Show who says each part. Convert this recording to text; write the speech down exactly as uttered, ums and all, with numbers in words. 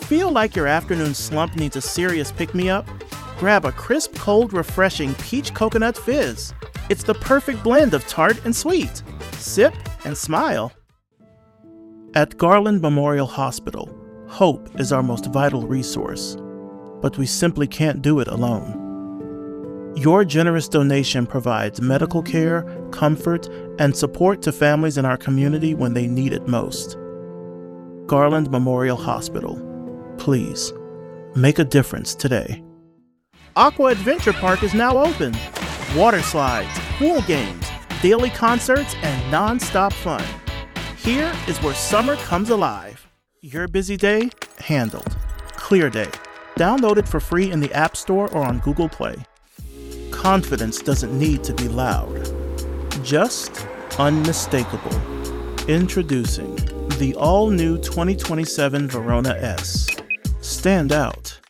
Speaker 1: Feel like your afternoon slump needs a serious pick-me-up? Grab a crisp, cold, refreshing peach coconut fizz. It's the perfect blend of tart and sweet. Sip and smile. At Garland Memorial Hospital, hope is our most vital resource, but we simply can't do it alone. Your generous donation provides medical care, comfort, and support to families in our community when they need it most. Garland Memorial Hospital. Please, make a difference today. Aqua Adventure Park is now open. Water slides, pool games, daily concerts, and non-stop fun. Here is where summer comes alive. Your busy day? Handled. Clear Day. Download it for free in the App Store or on Google Play. Confidence doesn't need to be loud, just unmistakable. Introducing the all-new twenty twenty-seven Verona S. Stand out.